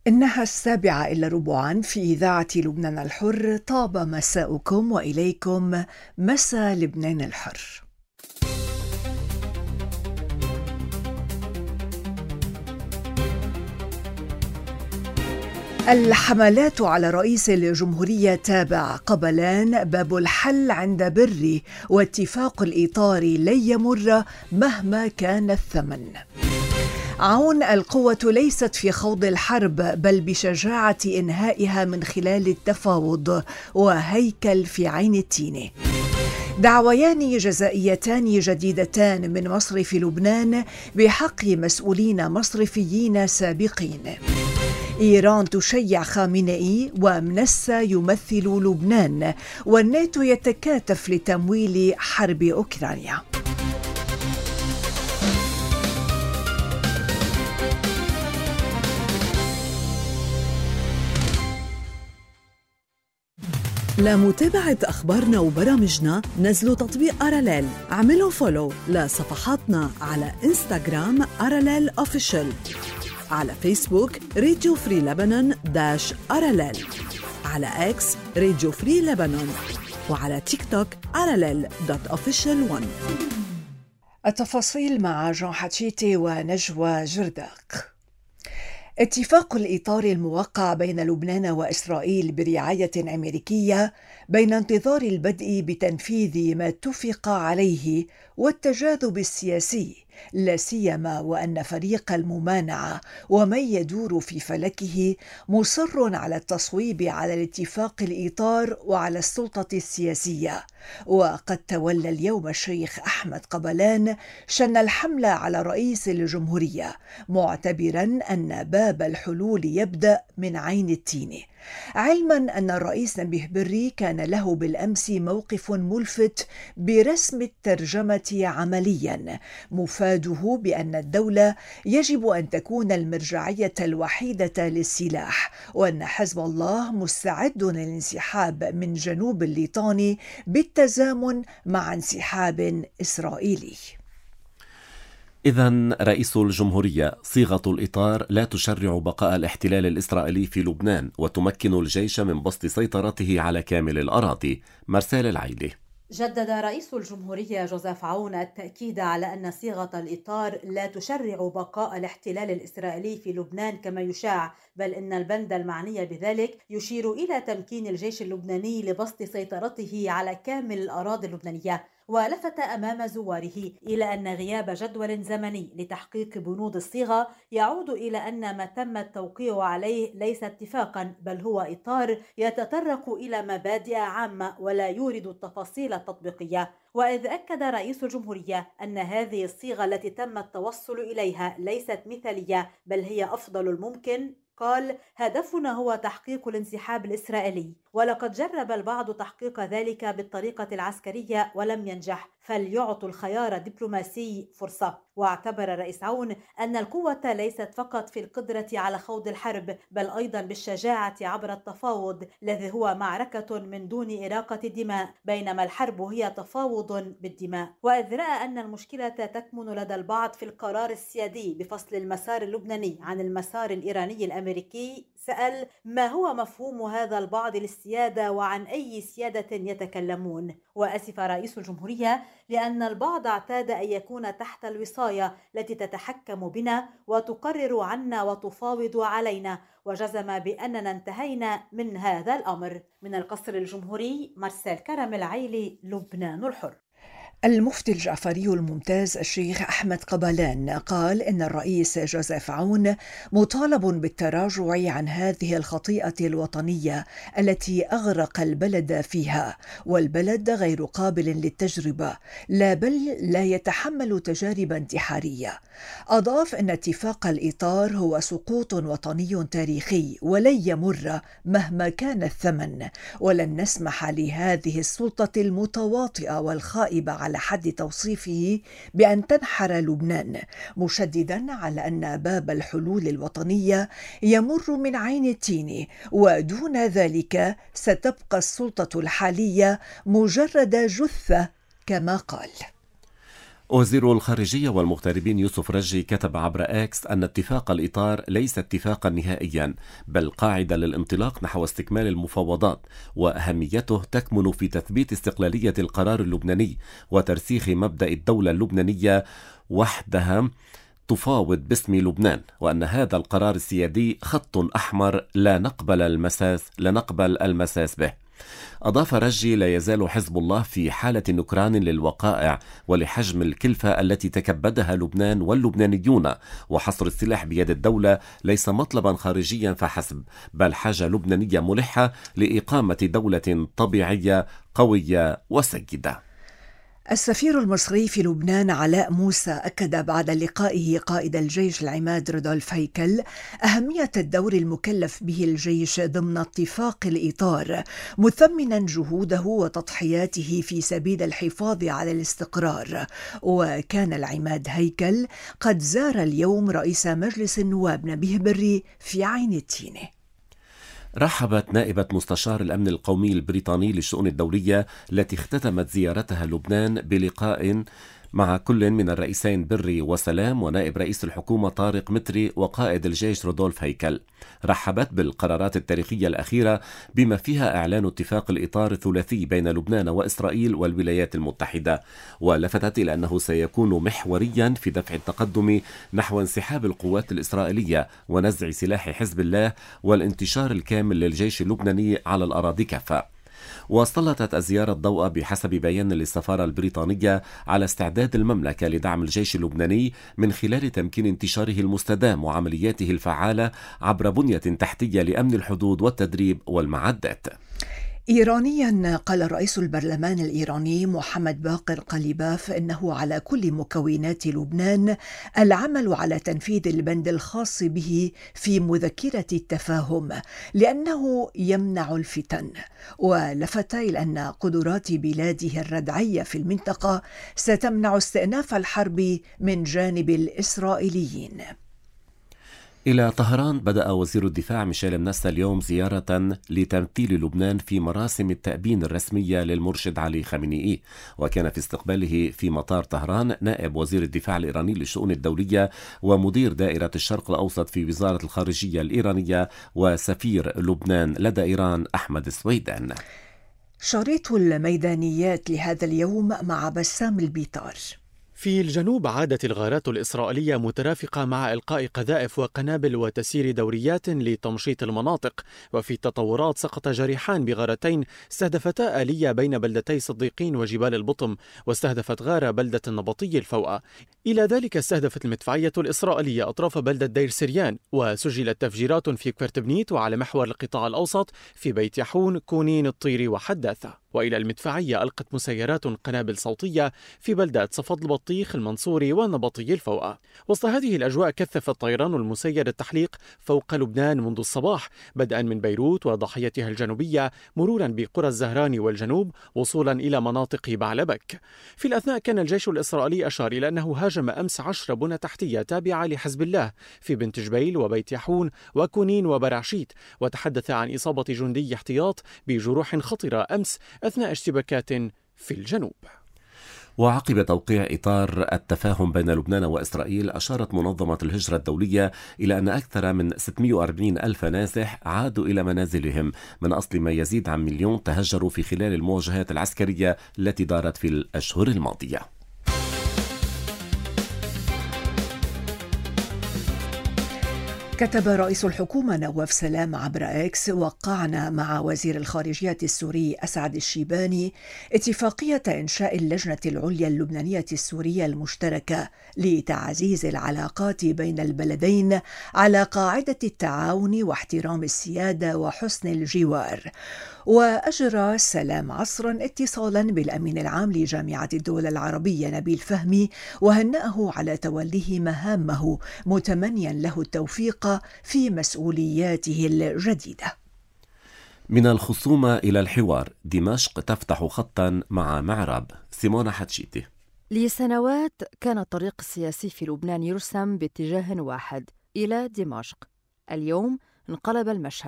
إنها 7:15 في إذاعة لبنان الحر. طاب مساؤكم وإليكم مساء لبنان الحر. الحملات على رئيس الجمهورية تابع قبلان باب الحل عند بري، واتفاق الإطار لن يمر مهما كان الثمن. عون القوة ليست في خوض الحرب بل بشجاعة إنهائها من خلال التفاوض، وهيكل في عين التين. دعويان جزائيتان جديدتان من مصرف لبنان بحق مسؤولين مصرفيين سابقين. إيران تشيع خامنئي ومنسى يمثل لبنان، والناتو يتكاتف لتمويل حرب أوكرانيا. لمتابعة أخبارنا وبرامجنا نزلوا تطبيق أراليل. اعملوا فولو لصفحاتنا على إنستغرام أراليل أوفيشال، على فيسبوك راديو فري لبنان -أراليل، على إكس راديو فري لبنان، وعلى تيك توك aralel.official1. التفاصيل مع جون حتشيتي ونجوى جرداق. اتفاق الإطار الموقع بين لبنان وإسرائيل برعاية أمريكية بين انتظار البدء بتنفيذ ما اتفق عليه والتجاذب السياسي، لا سيما وأن فريق الممانعة ومن يدور في فلكه مصر على التصويب على الاتفاق الإطار وعلى السلطة السياسية. وقد تولى اليوم الشيخ أحمد قبلان شن الحملة على رئيس الجمهورية، معتبرا أن باب الحلول يبدأ من عين التين، علما أن الرئيس نبيه بري كان له بالأمس موقف ملفت برسم الترجمة عمليا، مفاده بأن الدولة يجب أن تكون المرجعية الوحيدة للسلاح، وأن حزب الله مستعد للانسحاب من جنوب الليطاني بالتزامن مع انسحاب إسرائيلي. إذن رئيس الجمهورية صيغة الإطار لا تشرع بقاء الاحتلال الإسرائيلي في لبنان وتمكن الجيش من بسط سيطرته على كامل الأراضي. مرسال العيلي. جدد رئيس الجمهورية جوزيف عون التأكيد على أن صيغة الإطار لا تشرع بقاء الاحتلال الإسرائيلي في لبنان كما يشاع، بل إن البند المعني بذلك يشير إلى تمكين الجيش اللبناني لبسط سيطرته على كامل الأراضي اللبنانية. ولفت أمام زواره إلى أن غياب جدول زمني لتحقيق بنود الصيغة يعود إلى أن ما تم التوقيع عليه ليس اتفاقا، بل هو إطار يتطرق إلى مبادئ عامة ولا يورد التفاصيل التطبيقية. وإذ أكد رئيس الجمهورية أن هذه الصيغة التي تم التوصل إليها ليست مثالية بل هي أفضل الممكن، قال: هدفنا هو تحقيق الانسحاب الإسرائيلي، ولقد جرب البعض تحقيق ذلك بالطريقة العسكرية ولم ينجح، فليعطوا الخيار الدبلوماسي فرصة. واعتبر الرئيس عون أن القوة ليست فقط في القدرة على خوض الحرب بل أيضا بالشجاعة عبر التفاوض، الذي هو معركة من دون إراقة الدماء، بينما الحرب هي تفاوض بالدماء. وإذ رأى أن المشكلة تكمن لدى البعض في القرار السيادي بفصل المسار اللبناني عن المسار الإيراني الأمريكي، سأل: ما هو مفهوم هذا البعض للسيادة وعن أي سيادة يتكلمون؟ وأسف رئيس الجمهورية لأن البعض اعتاد أن يكون تحت الوصاية التي تتحكم بنا وتقرر عنا وتفاوض علينا، وجزم بأننا انتهينا من هذا الأمر. من القصر الجمهوري، مرسال كرم العيلي، لبنان الحر. المفتي الجعفري الممتاز الشيخ أحمد قبلان قال إن الرئيس جوزيف عون مطالب بالتراجع عن هذه الخطيئة الوطنية التي أغرق البلد فيها، والبلد غير قابل للتجربة، لا بل لا يتحمل تجارب انتحارية. أضاف أن اتفاق الإطار هو سقوط وطني تاريخي ولن يمر مهما كان الثمن، ولن نسمح لهذه السلطة المتواطئة والخائبة على حد توصيفه بأن تنحر لبنان، مشددا على أن باب الحلول الوطنية يمر من عين التين، ودون ذلك ستبقى السلطة الحالية مجرد جثة كما قال. وزير الخارجية والمغتربين يوسف رجي كتب عبر إكس أن اتفاق الإطار ليس اتفاقا نهائيا، بل قاعدة للانطلاق نحو استكمال المفاوضات، وأهميته تكمن في تثبيت استقلالية القرار اللبناني وترسيخ مبدأ الدولة اللبنانية وحدها تفاوض باسم لبنان، وأن هذا القرار السيادي خط أحمر لا نقبل المساس به. أضاف رجي: لا يزال حزب الله في حالة نكران للوقائع ولحجم الكلفة التي تكبدها لبنان واللبنانيون، وحصر السلاح بيد الدولة ليس مطلبا خارجيا فحسب، بل حاجة لبنانية ملحة لإقامة دولة طبيعية قوية وسيدة. السفير المصري في لبنان علاء موسى أكد بعد لقائه قائد الجيش العماد رودولف هيكل أهمية الدور المكلف به الجيش ضمن اتفاق الإطار، مثمنا جهوده وتضحياته في سبيل الحفاظ على الاستقرار. وكان العماد هيكل قد زار اليوم رئيس مجلس النواب نبيه بري في عين التينة. رحبت نائبة مستشار الأمن القومي البريطاني للشؤون الدولية التي اختتمت زيارتها لبنان بلقاء مع كل من الرئيسين بري وسلام ونائب رئيس الحكومة طارق متري وقائد الجيش رودولف هيكل. رحبت بالقرارات التاريخية الأخيرة بما فيها إعلان اتفاق الإطار الثلاثي بين لبنان وإسرائيل والولايات المتحدة، ولفتت إلى أنه سيكون محوريا في دفع التقدم نحو انسحاب القوات الإسرائيلية ونزع سلاح حزب الله والانتشار الكامل للجيش اللبناني على الأراضي كافة. وسلطت الزيارة الضوء بحسب بيان للسفارة البريطانية على استعداد المملكة لدعم الجيش اللبناني من خلال تمكين انتشاره المستدام وعملياته الفعالة عبر بنية تحتية لأمن الحدود والتدريب والمعدات. إيرانيا قال رئيس البرلمان الإيراني محمد باقر قليباف إنه على كل مكونات لبنان العمل على تنفيذ البند الخاص به في مذكرة التفاهم لأنه يمنع الفتن، ولفت إلى أن قدرات بلاده الردعية في المنطقة ستمنع استئناف الحرب من جانب الإسرائيليين. إلى طهران بدأ وزير الدفاع ميشيل منسى اليوم زيارة لتمثيل لبنان في مراسم التأبين الرسمية للمرشد علي خامنئي، وكان في استقباله في مطار طهران نائب وزير الدفاع الإيراني للشؤون الدولية ومدير دائرة الشرق الأوسط في وزارة الخارجية الإيرانية وسفير لبنان لدى إيران أحمد السويدان. شريط الميدانيات لهذا اليوم مع بسام البيطار. في الجنوب عادت الغارات الإسرائيلية مترافقة مع إلقاء قذائف وقنابل وتسيير دوريات لتمشيط المناطق. وفي التطورات سقط جريحان بغارتين استهدفتا آلية بين بلدتي صديقين وجبال البطم، واستهدفت غارة بلدة النبطي الفوأة. إلى ذلك استهدفت المدفعية الإسرائيلية أطراف بلدة دير سريان، وسجلت تفجيرات في كفرتبنيت وعلى محور القطاع الأوسط في بيت يحون كونين الطير وحداثة. وإلى المدفعية ألقت مسيرات قنابل صوتية في بلدات صفد البطيخ المنصوري والنبطي الفوأة. وسط هذه الأجواء كثف الطيران المسير التحليق فوق لبنان منذ الصباح، بدءا من بيروت وضاحيتها الجنوبية مرورا بقرى الزهراني والجنوب وصولا إلى مناطق بعلبك. في الأثناء كان الجيش الإسرائيلي أشار إلى أنه هاجم أمس 10 بنى تحتية تابعة لحزب الله في بنت جبيل وبيت يحون وكونين وبرعشيت، وتحدث عن إصابة جندي احتياط بجروح خطرة أمس أثناء اشتباكات في الجنوب. وعقب توقيع إطار التفاهم بين لبنان وإسرائيل، أشارت منظمة الهجرة الدولية إلى أن أكثر من 640 ألف نازح عادوا إلى منازلهم من أصل ما يزيد عن 1,000,000 تهجروا في خلال المواجهات العسكرية التي دارت في الأشهر الماضية. كتب رئيس الحكومة نواف سلام عبر إكس: وقعنا مع وزير الخارجية السوري أسعد الشيباني اتفاقية إنشاء اللجنة العليا اللبنانية السورية المشتركة لتعزيز العلاقات بين البلدين على قاعدة التعاون واحترام السيادة وحسن الجوار. وأجرى سلام عصرا اتصالا بالأمين العام لجامعة الدول العربية نبيل فهمي وهنأه على توليه مهامه، متمنيا له التوفيق في مسؤولياته الجديدة. من الخصومة إلى الحوار، دمشق تفتح خطا مع معرب. سيمونا حتشيتي. لسنوات كان الطريق السياسي في لبنان يرسم باتجاه واحد إلى دمشق. اليوم انقلب المشهد،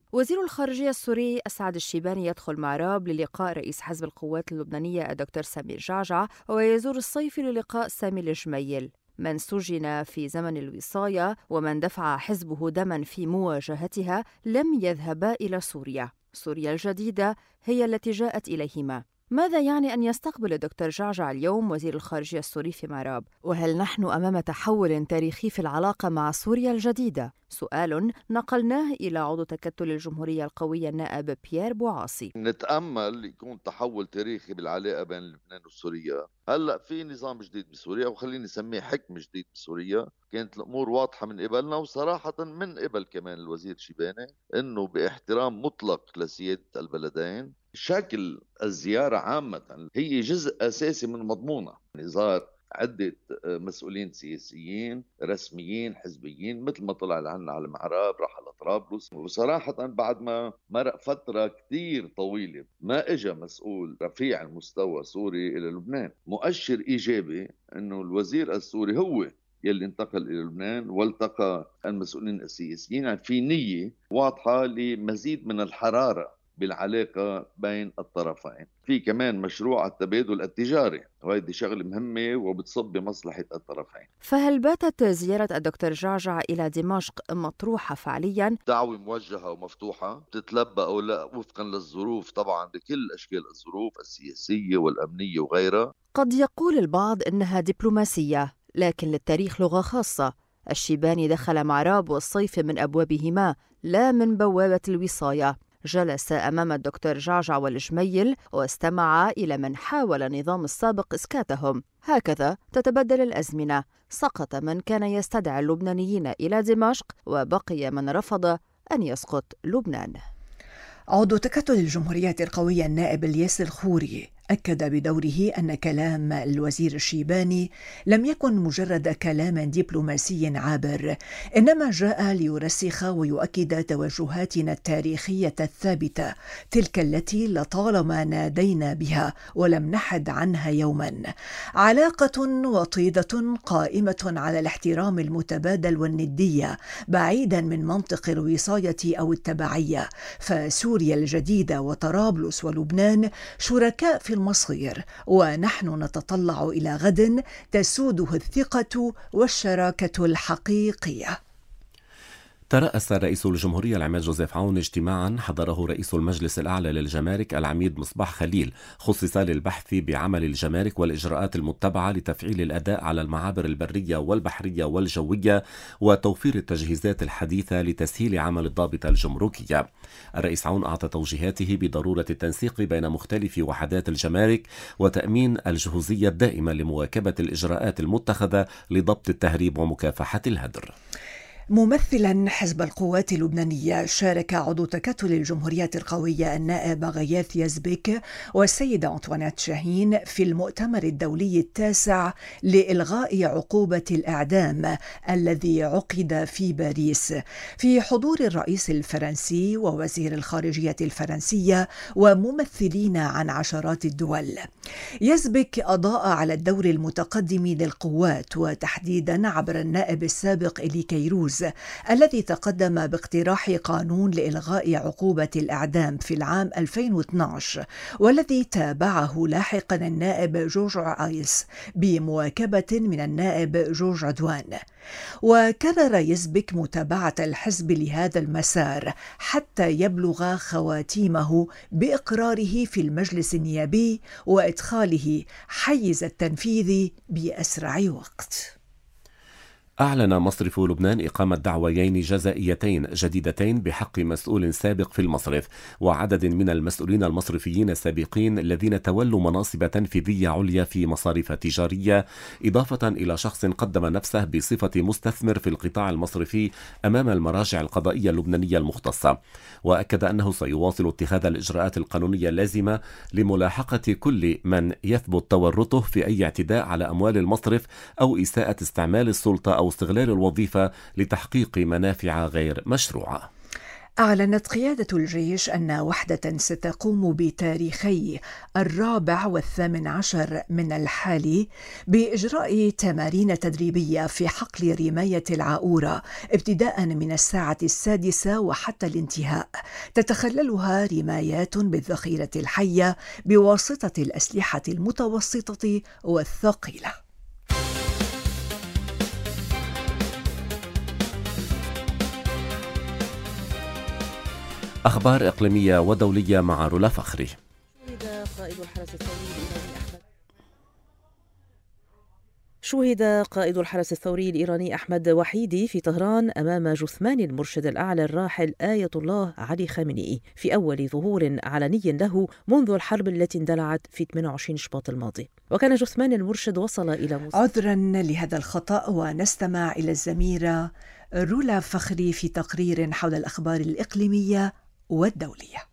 وزير الخارجية السوري أسعد الشيباني يدخل معراب للقاء رئيس حزب القوات اللبنانية الدكتور سمير جعجع، ويزور الصيفي للقاء سامي الجميل من سجن في زمن الوصاية ومن دفع حزبه دما في مواجهتها لم يذهبا إلى سوريا. سوريا الجديدة هي التي جاءت إليهما. ماذا يعني أن يستقبل الدكتور جعجع اليوم وزير الخارجية السوري في معراب؟ وهل نحن أمام تحول تاريخي في العلاقة مع سوريا الجديدة؟ سؤال نقلناه إلى عضو تكتل الجمهورية القوية النائب بيير بوعاصي. نتأمل يكون تحول تاريخي بالعلاقة بين لبنان وسوريا. هلأ في نظام جديد بسوريا، وخليني نسميه حكم جديد بسوريا. كانت الأمور واضحة من قبلنا، وصراحة من قبل كمان الوزير شيباني، إنه باحترام مطلق لسيادة البلدين. شكل الزيارة عامة هي جزء أساسي من مضمونها. زار عدة مسؤولين سياسيين رسميين حزبيين، مثل ما طلع لعنا على المعراب، راح على طرابلس. وصراحة بعد ما مرق فترة كتير طويلة ما اجى مسؤول رفيع المستوى سوري إلى لبنان، مؤشر إيجابي إنه الوزير السوري هو يلي انتقل إلى لبنان والتقى المسؤولين السياسيين. يعني في نية واضحة لمزيد من الحرارة بالعلاقة بين الطرفين. في كمان مشروع التبادل التجاري، وهذه شغلة مهمة وبتصب بمصلحة الطرفين. فهل باتت زيارة الدكتور جعجع إلى دمشق مطروحة فعليا؟ دعوة موجهة ومفتوحة، تتلبى أو لا وفقا للظروف، طبعا بكل أشكال الظروف السياسية والأمنية وغيرها. قد يقول البعض إنها دبلوماسية، لكن للتاريخ لغة خاصة. الشيباني دخل معراب والصيف من أبوابهما لا من بوابة الوصاية. جلس أمام الدكتور جعجع والجميل واستمع إلى من حاول النظام السابق إسكاتهم. هكذا تتبدل الأزمنة. سقط من كان يستدعي اللبنانيين إلى دمشق، وبقي من رفض أن يسقط لبنان. عضو تكتل الجمهورية القوية النائب الياس الخوري أكد بدوره أن كلام الوزير الشيباني لم يكن مجرد كلام دبلوماسي عابر، إنما جاء ليرسخ ويؤكد توجهاتنا التاريخية الثابتة، تلك التي لطالما نادينا بها ولم نحد عنها يوما. علاقة وطيدة قائمة على الاحترام المتبادل والندية، بعيدا من منطق الوصاية أو التبعية. فسوريا الجديدة وطرابلس ولبنان شركاء في المصير، ونحن نتطلع إلى غد تسوده الثقة والشراكة الحقيقية. ترأس رئيس الجمهورية العماد جوزيف عون اجتماعا حضره رئيس المجلس الأعلى للجمارك العميد مصباح خليل، خصص للبحث بعمل الجمارك والإجراءات المتبعة لتفعيل الأداء على المعابر البرية والبحرية والجوية وتوفير التجهيزات الحديثة لتسهيل عمل الضابطة الجمركية. الرئيس عون أعطى توجيهاته بضرورة التنسيق بين مختلف وحدات الجمارك وتأمين الجهوزية الدائمة لمواكبة الإجراءات المتخذة لضبط التهريب ومكافحة الهدر. ممثلا حزب القوات اللبنانية، شارك عضو تكتل الجمهورية القوية النائب غياث يزبك والسيدة أنطوانيت شاهين في المؤتمر الدولي التاسع لإلغاء عقوبة الإعدام الذي عقد في باريس، في حضور الرئيس الفرنسي ووزير الخارجية الفرنسية وممثلين عن عشرات الدول. يزبك أضاء على الدور المتقدم للقوات، وتحديدا عبر النائب السابق إلي كيروز الذي تقدم باقتراح قانون لإلغاء عقوبة الإعدام في العام 2012، والذي تابعه لاحقا النائب جورج عايس بمواكبة من النائب جورج عدوان. وكرر يزبك متابعة الحزب لهذا المسار حتى يبلغ خواتيمه بإقراره في المجلس النيابي وإدخاله حيز التنفيذ بأسرع وقت. أعلن مصرف لبنان إقامة دعويين جزائيتين جديدتين بحق مسؤول سابق في المصرف وعدد من المسؤولين المصرفيين السابقين الذين تولوا مناصب تنفيذية عليا في مصارف تجارية، إضافة إلى شخص قدم نفسه بصفة مستثمر في القطاع المصرفي أمام المراجع القضائية اللبنانية المختصة. وأكد أنه سيواصل اتخاذ الإجراءات القانونية اللازمة لملاحقة كل من يثبت تورطه في أي اعتداء على أموال المصرف أو إساءة استعمال السلطة أو استغلال الوظيفة لتحقيق منافع غير مشروعة. أعلنت قيادة الجيش أن وحدة ستقوم بتاريخي 14 و18 من الحالي بإجراء تمارين تدريبية في حقل رماية العاورة ابتداء من الساعة 6 وحتى الانتهاء، تتخللها رمايات بالذخيرة الحية بواسطة الأسلحة المتوسطة والثقيلة. أخبار إقليمية ودولية مع رولا فخري. شوهد قائد الحرس الثوري الإيراني أحمد وحيدي في طهران أمام جثمان المرشد الأعلى الراحل آية الله علي خامنئي في أول ظهور علني له منذ الحرب التي اندلعت في 28 شباط الماضي. وكان جثمان المرشد وصل إلى عذرا لهذا الخطأ، ونستمع إلى الزميلة رولا فخري في تقرير حول الأخبار الإقليمية والدولية.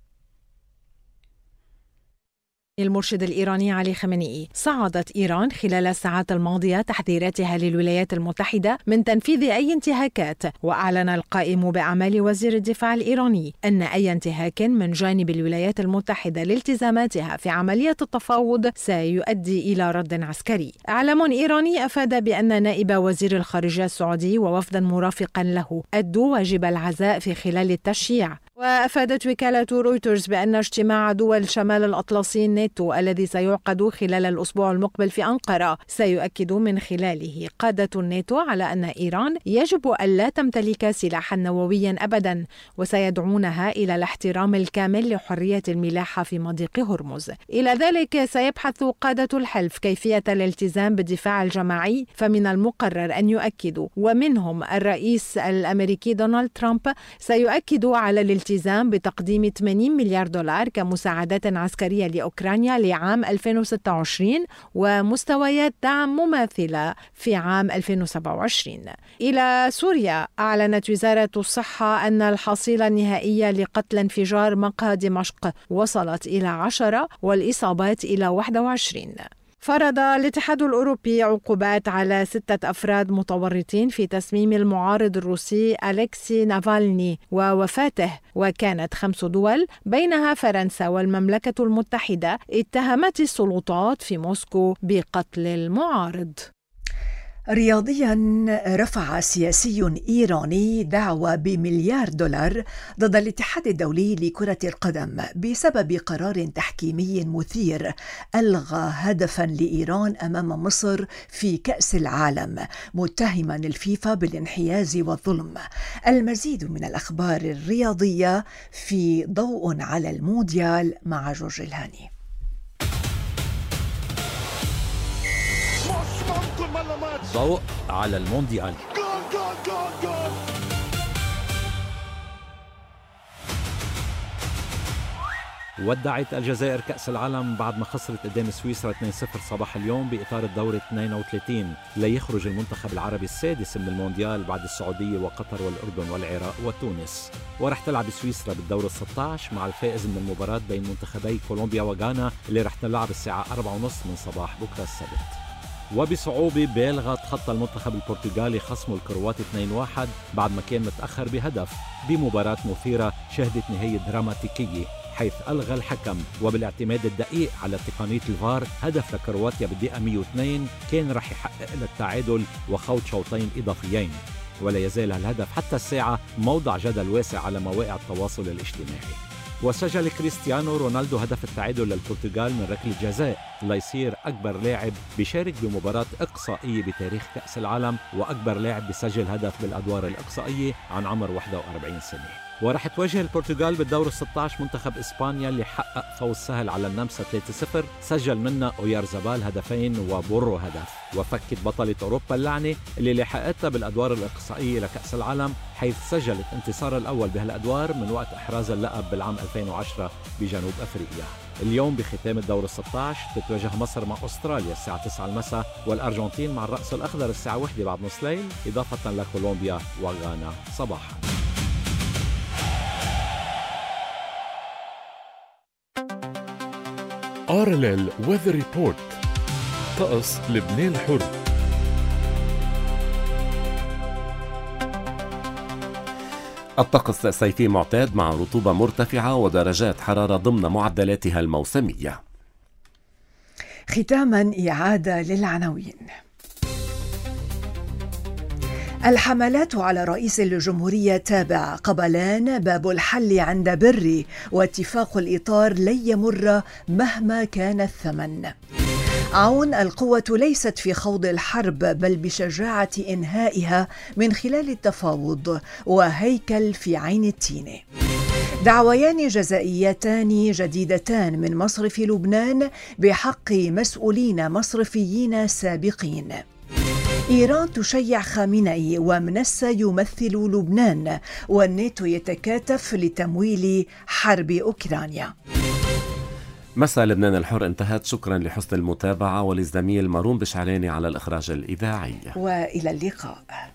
المرشد الإيراني علي خامنئي. صعدت إيران خلال الساعات الماضية تحذيراتها للولايات المتحدة من تنفيذ أي انتهاكات، وأعلن القائم بأعمال وزير الدفاع الإيراني أن أي انتهاك من جانب الولايات المتحدة لالتزاماتها في عملية التفاوض سيؤدي إلى رد عسكري. إعلام إيراني أفاد بأن نائب وزير الخارجية السعودي ووفدا مرافقا له أدوا واجب العزاء في خلال التشييع. وأفادت وكالة رويترز بأن اجتماع دول شمال الأطلسي الناتو الذي سيعقد خلال الأسبوع المقبل في أنقرة سيؤكد من خلاله قادة الناتو على أن إيران يجب ألا تمتلك سلاحا نوويا أبدا، وسيدعونها إلى الاحترام الكامل لحرية الملاحة في مضيق هرمز. إلى ذلك سيبحث قادة الحلف كيفية الالتزام بالدفاع الجماعي، فمن المقرر أن يؤكدوا، ومنهم الرئيس الأمريكي دونالد ترامب سيؤكد على الالتزام بتقديم 80 مليار دولار كمساعدات عسكرية لأوكرانيا لعام 2026 ومستويات دعم مماثلة في عام 2027. إلى سوريا، أعلنت وزارة الصحة أن الحصيلة النهائية لقتل انفجار مقهى دمشق وصلت إلى 10 والإصابات إلى 21. فرض الاتحاد الأوروبي عقوبات على 6 أفراد متورطين في تسميم المعارض الروسي أليكسي نافالني ووفاته، وكانت 5 دول بينها فرنسا والمملكة المتحدة اتهمت السلطات في موسكو بقتل المعارض. رياضيا، رفع سياسي إيراني دعوى بمليار دولار ضد الاتحاد الدولي لكرة القدم بسبب قرار تحكيمي مثير ألغى هدفا لإيران أمام مصر في كأس العالم، متهما الفيفا بالانحياز والظلم. المزيد من الأخبار الرياضية في ضوء على المونديال مع جورج الهاني. ضوء على المونديال. ودعت الجزائر كأس العالم بعد ما خسرت قدام سويسرا 2-0 صباح اليوم بإطار الدور 32 ليخرج المنتخب العربي السادس من المونديال بعد السعودية وقطر والأردن والعراق وتونس. ورح تلعب سويسرا بالدور 16 مع الفائز من المباراة بين منتخبي كولومبيا وغانا اللي رح تلعب الساعة 4:30 من صباح بكرة السبت. وبصعوبة بالغة تخطى المنتخب البرتغالي خصمه الكرواتي 2-1 بعد ما كان متأخر بهدف بمباراة مثيرة شهدت نهاية دراماتيكية، حيث ألغى الحكم وبالاعتماد الدقيق على تقنية الفار هدف لكرواتيا بالدقيقة 102 كان رح يحقق التعادل وخوض شوطين إضافيين. ولا يزال الهدف حتى الساعة موضع جدل واسع على مواقع التواصل الاجتماعي. وسجل كريستيانو رونالدو هدف التعادل للبرتغال من ركلة جزاء ليصير أكبر لاعب بيشارك بمباراة إقصائية بتاريخ كأس العالم وأكبر لاعب بيسجل هدف بالأدوار الإقصائية عن عمر 41 سنة. ورح تواجه البرتغال بالدور 16 منتخب إسبانيا اللي حقق فوز سهل على النمسا 3-0 سجل منها أويارزابال هدفين وبورو هدف. وفكت بطلة أوروبا اللعنة اللي لحقتها بالأدوار الإقصائية لكأس العالم، حيث سجلت انتصار الأول بهالأدوار من وقت إحراز اللقب بالعام 2010 بجنوب أفريقيا. اليوم بختام الدور 16 تتواجه مصر مع أستراليا الساعة 9 المساء والأرجنتين مع الرأس الأخضر الساعة 1 بعد نص ليل، إضافة لكولومبيا وغانا صباحا. RLL Weather Report. طقس لبنان الحر. الطقس صيفي معتاد مع رطوبة مرتفعة ودرجات حرارة ضمن معدلاتها الموسمية. ختاما إعادة للعناوين. الحملات على رئيس الجمهورية تابع، قبلان باب الحل عند بري، واتفاق الإطار لن يمر مهما كان الثمن. عون القوة ليست في خوض الحرب بل بشجاعة إنهائها من خلال التفاوض، وهيكل في عين التين. دعويان جزائيتان جديدتان من مصرف لبنان بحق مسؤولين مصرفيين سابقين. إيران تشيع خامنئي ومنسى يمثل لبنان، والناتو يتكاتف لتمويل حرب أوكرانيا. مساء لبنان الحر انتهت. شكرا لحسن المتابعة وللزميل مارون بشعلاني على الإخراج الإذاعي، وإلى اللقاء.